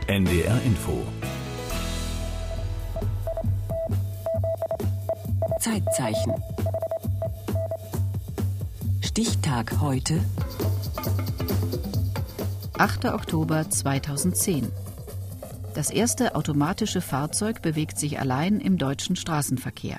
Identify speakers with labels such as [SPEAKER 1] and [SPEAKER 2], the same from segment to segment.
[SPEAKER 1] NDR Info.
[SPEAKER 2] Zeitzeichen. Stichtag heute.
[SPEAKER 3] 8. Oktober 2010. Das erste automatische Fahrzeug bewegt sich allein im deutschen Straßenverkehr.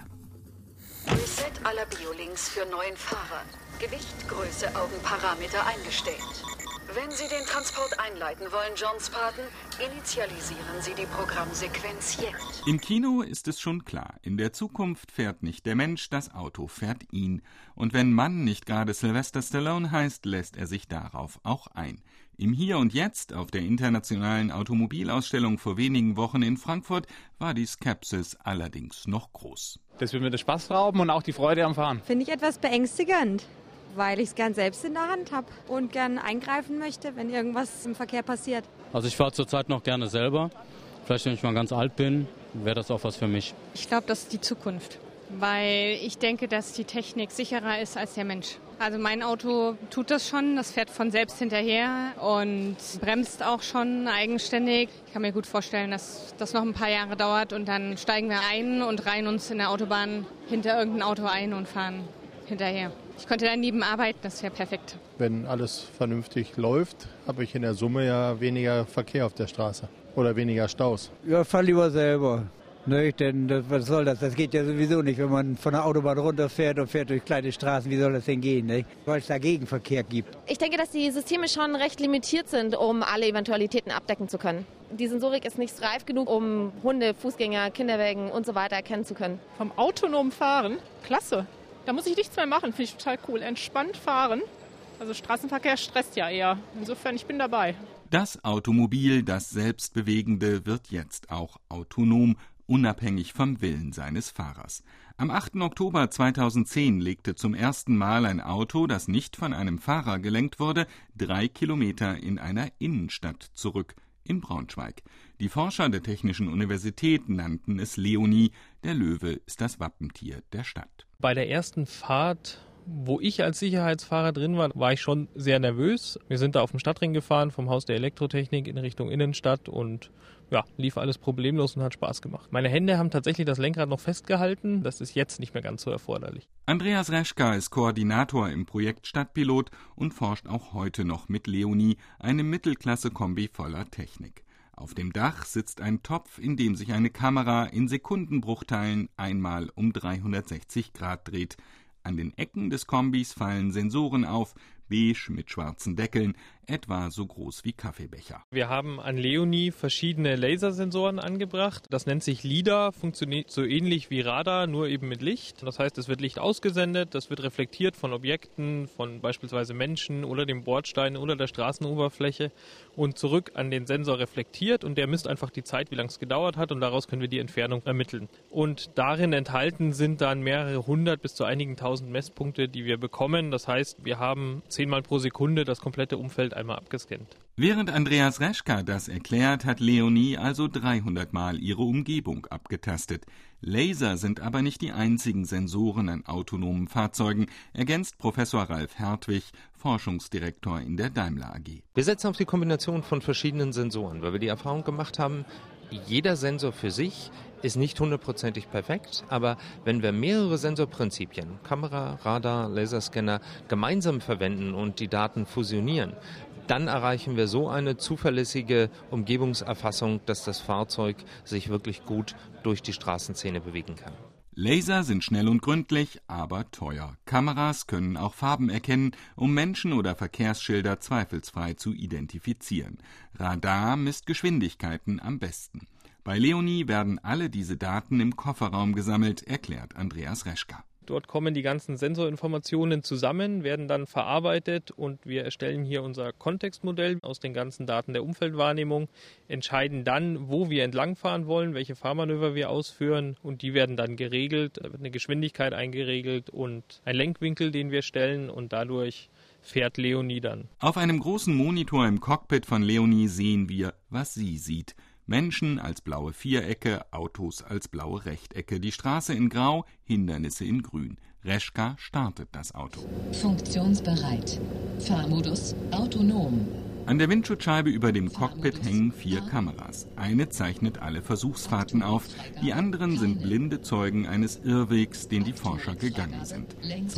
[SPEAKER 4] Reset aller Biolinks für neuen Fahrer. Gewicht, Größe, Augenparameter eingestellt. Wenn Sie den Transport einleiten wollen, John Spartan, initialisieren Sie die Programmsequenz jetzt.
[SPEAKER 5] Im Kino ist es schon klar, in der Zukunft fährt nicht der Mensch, das Auto fährt ihn. Und wenn Mann nicht gerade Sylvester Stallone heißt, lässt er sich darauf auch ein. Im Hier und Jetzt auf der internationalen Automobilausstellung vor wenigen Wochen in Frankfurt war die Skepsis allerdings noch groß.
[SPEAKER 6] Das will mir den Spaß rauben und auch die Freude am Fahren.
[SPEAKER 7] Finde ich etwas beängstigend, weil ich es gern selbst in der Hand habe und gern eingreifen möchte, wenn irgendwas im Verkehr passiert.
[SPEAKER 8] Also ich fahre zurzeit noch gerne selber. Vielleicht, wenn ich mal ganz alt bin, wäre das auch was für mich.
[SPEAKER 9] Ich glaube, das ist die Zukunft, weil ich denke, dass die Technik sicherer ist als der Mensch. Also mein Auto tut das schon, das fährt von selbst hinterher und bremst auch schon eigenständig. Ich kann mir gut vorstellen, dass das noch ein paar Jahre dauert und dann steigen wir ein und reihen uns in der Autobahn hinter irgendein Auto ein und fahren hinterher. Ich könnte daneben arbeiten, das wäre perfekt.
[SPEAKER 10] Wenn alles vernünftig läuft, habe ich in der Summe ja weniger Verkehr auf der Straße oder weniger Staus.
[SPEAKER 11] Ja, fahr lieber selber. Ne, denn was soll das? Das geht ja sowieso nicht, wenn man von der Autobahn runterfährt und fährt durch kleine Straßen. Wie soll das denn gehen? Ne? Weil es da Gegenverkehr gibt.
[SPEAKER 12] Ich denke, dass die Systeme schon recht limitiert sind, um alle Eventualitäten abdecken zu können. Die Sensorik ist nicht reif genug, um Hunde, Fußgänger, Kinderwägen und so weiter erkennen zu können.
[SPEAKER 13] Vom autonomen Fahren? Klasse. Da muss ich nichts mehr machen, finde ich total cool. Entspannt fahren. Also Straßenverkehr stresst ja eher. Insofern, ich bin dabei.
[SPEAKER 5] Das Automobil, das Selbstbewegende, wird jetzt auch autonom, unabhängig vom Willen seines Fahrers. Am 8. Oktober 2010 legte zum ersten Mal ein Auto, das nicht von einem Fahrer gelenkt wurde, 3 Kilometer in einer Innenstadt zurück, in Braunschweig. Die Forscher der Technischen Universität nannten es Leonie. Der Löwe ist das Wappentier der Stadt.
[SPEAKER 14] Bei der ersten Fahrt, wo ich als Sicherheitsfahrer drin war, war ich schon sehr nervös. Wir sind da auf dem Stadtring gefahren, vom Haus der Elektrotechnik in Richtung Innenstadt und ja, lief alles problemlos und hat Spaß gemacht. Meine Hände haben tatsächlich das Lenkrad noch festgehalten. Das ist jetzt nicht mehr ganz so erforderlich.
[SPEAKER 5] Andreas Reschka ist Koordinator im Projekt Stadtpilot und forscht auch heute noch mit Leonie, einem Mittelklasse-Kombi voller Technik. Auf dem Dach sitzt ein Topf, in dem sich eine Kamera in Sekundenbruchteilen einmal um 360 Grad dreht. An den Ecken des Kombis fallen Sensoren auf, beige mit schwarzen Deckeln, etwa so groß wie Kaffeebecher.
[SPEAKER 14] Wir haben an Leonie verschiedene Lasersensoren angebracht. Das nennt sich LiDAR, funktioniert so ähnlich wie Radar, nur eben mit Licht. Das heißt, es wird Licht ausgesendet, das wird reflektiert von Objekten, von beispielsweise Menschen oder dem Bordstein oder der Straßenoberfläche und zurück an den Sensor reflektiert und der misst einfach die Zeit, wie lange es gedauert hat und daraus können wir die Entfernung ermitteln. Und darin enthalten sind dann mehrere hundert bis zu einigen tausend Messpunkte, die wir bekommen. Das heißt, wir haben 10 Mal pro Sekunde das komplette Umfeld einmal abgescannt.
[SPEAKER 5] Während Andreas Reschka das erklärt, hat Leonie also 300 Mal ihre Umgebung abgetastet. Laser sind aber nicht die einzigen Sensoren an autonomen Fahrzeugen, ergänzt Professor Ralf Hertwig, Forschungsdirektor in der Daimler AG.
[SPEAKER 15] Wir setzen auf die Kombination von verschiedenen Sensoren, weil wir die Erfahrung gemacht haben, jeder Sensor für sich ist nicht hundertprozentig perfekt, aber wenn wir mehrere Sensorprinzipien, Kamera, Radar, Laserscanner, gemeinsam verwenden und die Daten fusionieren, dann erreichen wir so eine zuverlässige Umgebungserfassung, dass das Fahrzeug sich wirklich gut durch die Straßenszene bewegen kann.
[SPEAKER 5] Laser sind schnell und gründlich, aber teuer. Kameras können auch Farben erkennen, um Menschen oder Verkehrsschilder zweifelsfrei zu identifizieren. Radar misst Geschwindigkeiten am besten. Bei Leonie werden alle diese Daten im Kofferraum gesammelt, erklärt Andreas Reschka.
[SPEAKER 14] Dort kommen die ganzen Sensorinformationen zusammen, werden dann verarbeitet und wir erstellen hier unser Kontextmodell aus den ganzen Daten der Umfeldwahrnehmung, entscheiden dann, wo wir entlangfahren wollen, welche Fahrmanöver wir ausführen und die werden dann geregelt, da wird eine Geschwindigkeit eingeregelt und ein Lenkwinkel, den wir stellen und dadurch fährt Leonie dann.
[SPEAKER 5] Auf einem großen Monitor im Cockpit von Leonie sehen wir, was sie sieht. Menschen als blaue Vierecke, Autos als blaue Rechtecke, die Straße in Grau, Hindernisse in Grün. Reschka startet das Auto.
[SPEAKER 16] Funktionsbereit. Fahrmodus autonom.
[SPEAKER 5] An der Windschutzscheibe über dem Cockpit hängen 4 Kameras. Eine zeichnet alle Versuchsfahrten auf, die anderen sind blinde Zeugen eines Irrwegs, den die Forscher gegangen sind.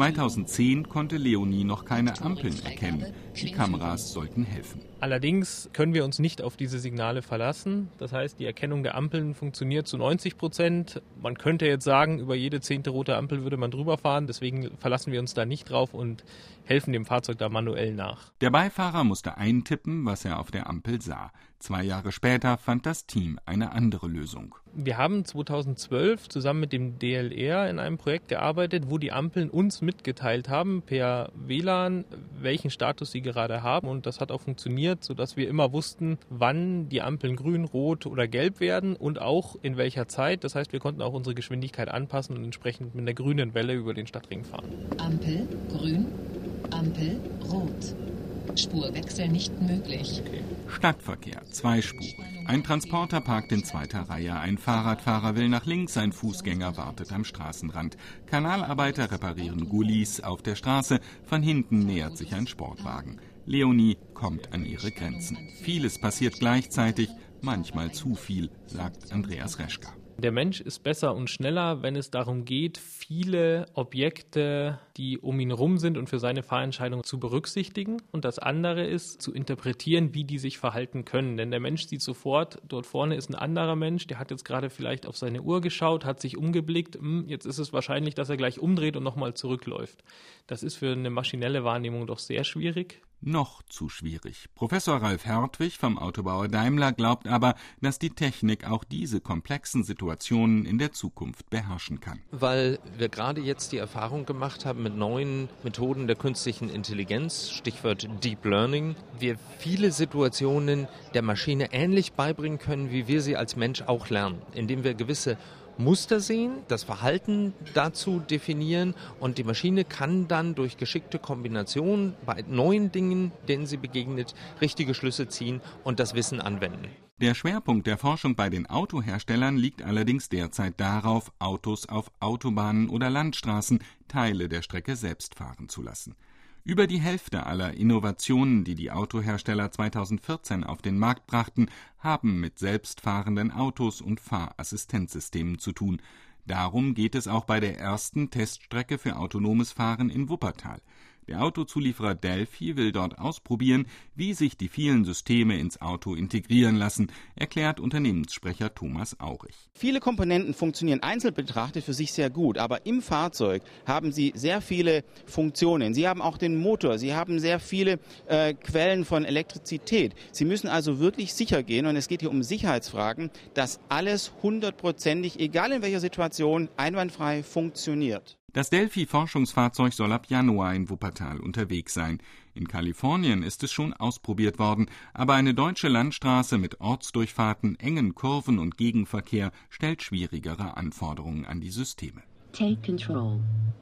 [SPEAKER 5] 2010 konnte Leonie noch keine Ampeln erkennen. Die Kameras sollten helfen.
[SPEAKER 14] Allerdings können wir uns nicht auf diese Signale verlassen. Das heißt, die Erkennung der Ampeln funktioniert zu 90%. Man könnte jetzt sagen, über jede 10. rote Ampel würde man drüber fahren. Deswegen verlassen wir uns da nicht drauf und helfen dem Fahrzeug da manuell nach.
[SPEAKER 5] Der Beifahrer musste eintippen, was er auf der Ampel sah. 2 Jahre später fand das Team eine andere Lösung.
[SPEAKER 14] Wir haben 2012 zusammen mit dem DLR in einem Projekt gearbeitet, wo die Ampeln uns mitgeteilt haben per WLAN, welchen Status sie gerade haben. Und das hat auch funktioniert, sodass wir immer wussten, wann die Ampeln grün, rot oder gelb werden und auch in welcher Zeit. Das heißt, wir konnten auch unsere Geschwindigkeit anpassen und entsprechend mit einer grünen Welle über den Stadtring fahren.
[SPEAKER 2] Ampel grün, Ampel rot. Spurwechsel nicht möglich.
[SPEAKER 5] Stadtverkehr, zweispurig. Ein Transporter parkt in 2. Reihe, ein Fahrradfahrer will nach links, ein Fußgänger wartet am Straßenrand. Kanalarbeiter reparieren Gullis auf der Straße, von hinten nähert sich ein Sportwagen. Leonie kommt an ihre Grenzen. Vieles passiert gleichzeitig, manchmal zu viel, sagt Andreas Reschka.
[SPEAKER 14] Der Mensch ist besser und schneller, wenn es darum geht, viele Objekte, die um ihn herum sind und für seine Fahrentscheidung zu berücksichtigen. Und das andere ist, zu interpretieren, wie die sich verhalten können. Denn der Mensch sieht sofort, dort vorne ist ein anderer Mensch, der hat jetzt gerade vielleicht auf seine Uhr geschaut, hat sich umgeblickt. Jetzt ist es wahrscheinlich, dass er gleich umdreht und nochmal zurückläuft. Das ist für eine maschinelle Wahrnehmung doch sehr schwierig.
[SPEAKER 5] Noch zu schwierig. Professor Ralf Hertwig vom Autobauer Daimler glaubt aber, dass die Technik auch diese komplexen Situationen in der Zukunft beherrschen kann.
[SPEAKER 15] Weil wir gerade jetzt die Erfahrung gemacht haben mit neuen Methoden der künstlichen Intelligenz, Stichwort Deep Learning, wir viele Situationen der Maschine ähnlich beibringen können, wie wir sie als Mensch auch lernen, indem wir gewisse Muster sehen, das Verhalten dazu definieren und die Maschine kann dann durch geschickte Kombination bei neuen Dingen, denen sie begegnet, richtige Schlüsse ziehen und das Wissen anwenden.
[SPEAKER 5] Der Schwerpunkt der Forschung bei den Autoherstellern liegt allerdings derzeit darauf, Autos auf Autobahnen oder Landstraßen Teile der Strecke selbst fahren zu lassen. Über die Hälfte aller Innovationen, die die Autohersteller 2014 auf den Markt brachten, haben mit selbstfahrenden Autos und Fahrassistenzsystemen zu tun. Darum geht es auch bei der ersten Teststrecke für autonomes Fahren in Wuppertal. Der Autozulieferer Delphi will dort ausprobieren, wie sich die vielen Systeme ins Auto integrieren lassen, erklärt Unternehmenssprecher Thomas Aurich.
[SPEAKER 1] Viele Komponenten funktionieren einzeln betrachtet für sich sehr gut, aber im Fahrzeug haben Sie sehr viele Funktionen. Sie haben auch den Motor, Sie haben sehr viele Quellen von Elektrizität. Sie müssen also wirklich sicher gehen und es geht hier um Sicherheitsfragen, dass alles 100%ig, egal in welcher Situation, einwandfrei funktioniert.
[SPEAKER 5] Das Delphi-Forschungsfahrzeug soll ab Januar in Wuppertal unterwegs sein. In Kalifornien ist es schon ausprobiert worden, aber eine deutsche Landstraße mit Ortsdurchfahrten, engen Kurven und Gegenverkehr stellt schwierigere Anforderungen an die Systeme.
[SPEAKER 2] Take control.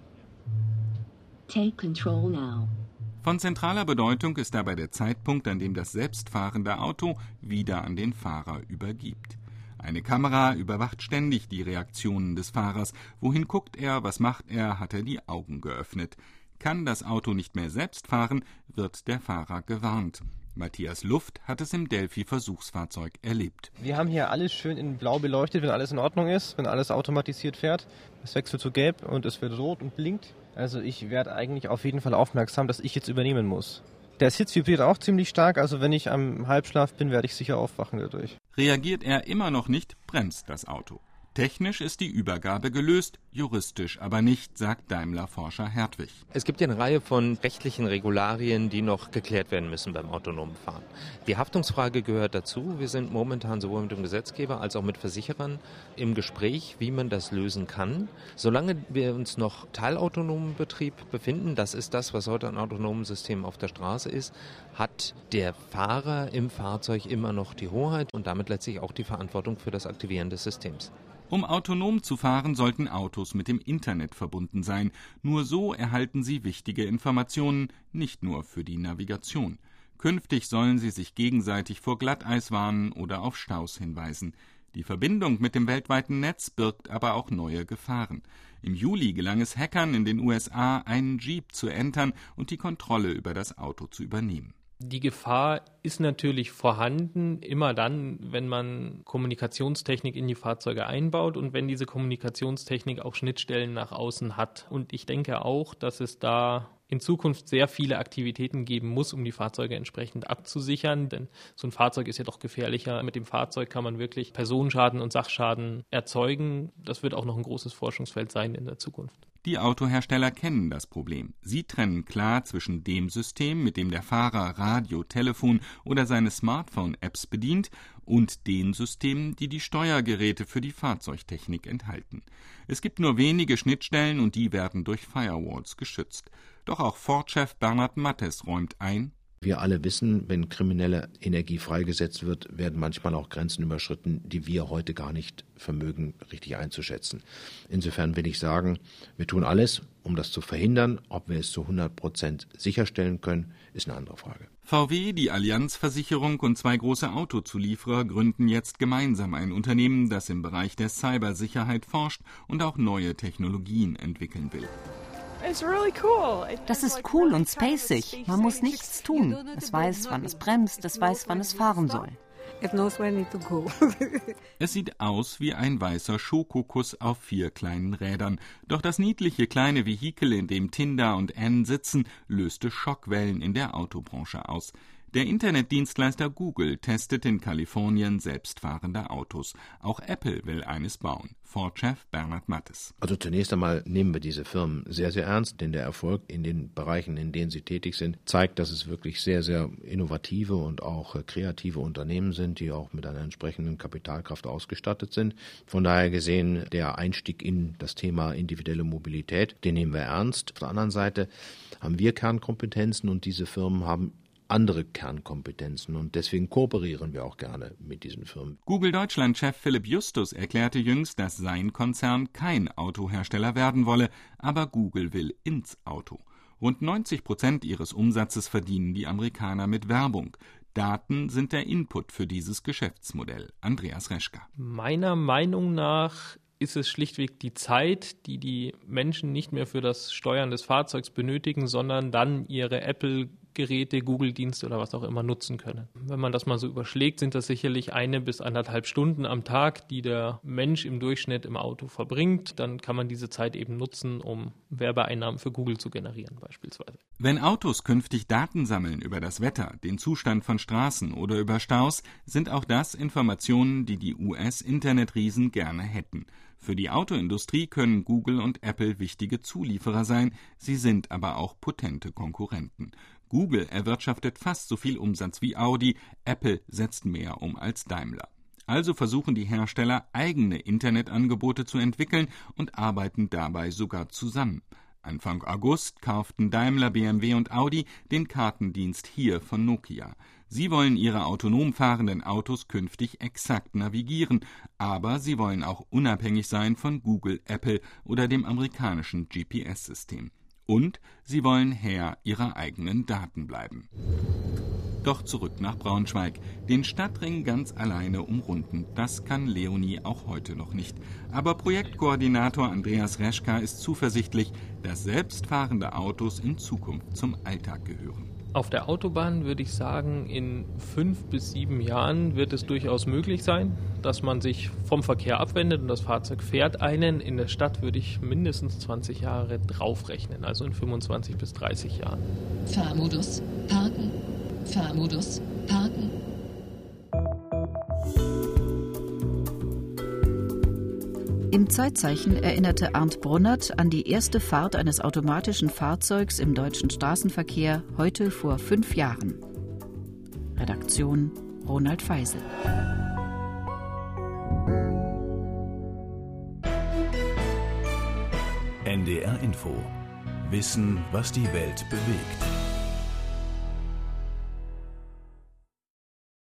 [SPEAKER 2] Take control now.
[SPEAKER 5] Von zentraler Bedeutung ist dabei der Zeitpunkt, an dem das selbstfahrende Auto wieder an den Fahrer übergibt. Eine Kamera überwacht ständig die Reaktionen des Fahrers. Wohin guckt er, was macht er, hat er die Augen geöffnet. Kann das Auto nicht mehr selbst fahren, wird der Fahrer gewarnt. Matthias Luft hat es im Delphi-Versuchsfahrzeug erlebt.
[SPEAKER 16] Wir haben hier alles schön in blau beleuchtet, wenn alles in Ordnung ist, wenn alles automatisiert fährt. Es wechselt zu gelb und es wird rot und blinkt. Also ich werde eigentlich auf jeden Fall aufmerksam, dass ich jetzt übernehmen muss. Der Sitz vibriert auch ziemlich stark, also wenn ich am Halbschlaf bin, werde ich sicher aufwachen dadurch.
[SPEAKER 5] Reagiert er immer noch nicht, bremst das Auto. Technisch ist die Übergabe gelöst, juristisch aber nicht, sagt Daimler-Forscher Hertwig.
[SPEAKER 15] Es gibt ja eine Reihe von rechtlichen Regularien, die noch geklärt werden müssen beim autonomen Fahren. Die Haftungsfrage gehört dazu. Wir sind momentan sowohl mit dem Gesetzgeber als auch mit Versicherern im Gespräch, wie man das lösen kann. Solange wir uns noch teilautonomen Betrieb befinden, das ist das, was heute ein autonomes System auf der Straße ist, hat der Fahrer im Fahrzeug immer noch die Hoheit und damit letztlich auch die Verantwortung für das Aktivieren des Systems.
[SPEAKER 5] Um autonom zu fahren, sollten Autos mit dem Internet verbunden sein. Nur so erhalten sie wichtige Informationen, nicht nur für die Navigation. Künftig sollen sie sich gegenseitig vor Glatteis warnen oder auf Staus hinweisen. Die Verbindung mit dem weltweiten Netz birgt aber auch neue Gefahren. Im Juli gelang es Hackern in den USA, einen Jeep zu entern und die Kontrolle über das Auto zu übernehmen.
[SPEAKER 14] Die Gefahr ist natürlich vorhanden, immer dann, wenn man Kommunikationstechnik in die Fahrzeuge einbaut und wenn diese Kommunikationstechnik auch Schnittstellen nach außen hat. Und ich denke auch, dass es da in Zukunft sehr viele Aktivitäten geben muss, um die Fahrzeuge entsprechend abzusichern. Denn so ein Fahrzeug ist ja doch gefährlicher. Mit dem Fahrzeug kann man wirklich Personenschaden und Sachschaden erzeugen. Das wird auch noch ein großes Forschungsfeld sein in der Zukunft.
[SPEAKER 5] Die Autohersteller kennen das Problem. Sie trennen klar zwischen dem System, mit dem der Fahrer Radio, Telefon oder seine Smartphone-Apps bedient, und den Systemen, die die Steuergeräte für die Fahrzeugtechnik enthalten. Es gibt nur wenige Schnittstellen und die werden durch Firewalls geschützt. Doch auch Ford-Chef Bernard Mattes räumt ein:
[SPEAKER 17] Wir alle wissen, wenn kriminelle Energie freigesetzt wird, werden manchmal auch Grenzen überschritten, die wir heute gar nicht vermögen, richtig einzuschätzen. Insofern will ich sagen, wir tun alles, um das zu verhindern. Ob wir es zu 100% sicherstellen können, ist eine andere Frage.
[SPEAKER 5] VW, die Allianz-Versicherung und 2 große Autozulieferer gründen jetzt gemeinsam ein Unternehmen, das im Bereich der Cybersicherheit forscht und auch neue Technologien entwickeln will.
[SPEAKER 18] Das ist cool und spacig. Man muss nichts tun. Es weiß, wann es bremst, es weiß, wann es fahren soll.
[SPEAKER 5] Es sieht aus wie ein weißer Schokokuss auf 4 kleinen Rädern. Doch das niedliche kleine Vehikel, in dem Tinder und Anne sitzen, löste Schockwellen in der Autobranche aus. Der Internetdienstleister Google testet in Kalifornien selbstfahrende Autos. Auch Apple will eines bauen. Ford-Chef Bernard Mattes.
[SPEAKER 17] Also zunächst einmal nehmen wir diese Firmen sehr, sehr ernst, denn der Erfolg in den Bereichen, in denen sie tätig sind, zeigt, dass es wirklich sehr, sehr innovative und auch kreative Unternehmen sind, die auch mit einer entsprechenden Kapitalkraft ausgestattet sind. Von daher gesehen, der Einstieg in das Thema individuelle Mobilität, den nehmen wir ernst. Auf der anderen Seite haben wir Kernkompetenzen und diese Firmen haben andere Kernkompetenzen und deswegen kooperieren wir auch gerne mit diesen Firmen.
[SPEAKER 5] Google Deutschland-Chef Philipp Justus erklärte jüngst, dass sein Konzern kein Autohersteller werden wolle, aber Google will ins Auto. Rund 90% ihres Umsatzes verdienen die Amerikaner mit Werbung. Daten sind der Input für dieses Geschäftsmodell. Andreas Reschka.
[SPEAKER 14] Meiner Meinung nach ist es schlichtweg die Zeit, die die Menschen nicht mehr für das Steuern des Fahrzeugs benötigen, sondern dann ihre Apple-Geräte, Google-Dienste oder was auch immer nutzen können. Wenn man das mal so überschlägt, sind das sicherlich 1 bis 1,5 Stunden am Tag, die der Mensch im Durchschnitt im Auto verbringt. Dann kann man diese Zeit eben nutzen, um Werbeeinnahmen für Google zu generieren beispielsweise.
[SPEAKER 5] Wenn Autos künftig Daten sammeln über das Wetter, den Zustand von Straßen oder über Staus, sind auch das Informationen, die die US-Internetriesen gerne hätten. Für die Autoindustrie können Google und Apple wichtige Zulieferer sein, sie sind aber auch potente Konkurrenten. Google erwirtschaftet fast so viel Umsatz wie Audi, Apple setzt mehr um als Daimler. Also versuchen die Hersteller, eigene Internetangebote zu entwickeln und arbeiten dabei sogar zusammen. Anfang August kauften Daimler, BMW und Audi den Kartendienst HERE von Nokia. Sie wollen ihre autonom fahrenden Autos künftig exakt navigieren, aber sie wollen auch unabhängig sein von Google, Apple oder dem amerikanischen GPS-System. Und sie wollen Herr ihrer eigenen Daten bleiben. Doch zurück nach Braunschweig. Den Stadtring ganz alleine umrunden, das kann Leonie auch heute noch nicht. Aber Projektkoordinator Andreas Reschka ist zuversichtlich, dass selbstfahrende Autos in Zukunft zum Alltag gehören.
[SPEAKER 14] Auf der Autobahn würde ich sagen, in 5 bis 7 Jahren wird es durchaus möglich sein, dass man sich vom Verkehr abwendet und das Fahrzeug fährt einen. In der Stadt würde ich mindestens 20 Jahre draufrechnen, also in 25 bis 30 Jahren.
[SPEAKER 2] Fahrmodus, parken. Fahrmodus, parken.
[SPEAKER 3] Im Zeitzeichen erinnerte Arndt Brunnert an die erste Fahrt eines automatischen Fahrzeugs im deutschen Straßenverkehr heute vor 5 Jahren. Redaktion Ronald Feisel.
[SPEAKER 19] NDR Info. Wissen, was die Welt bewegt.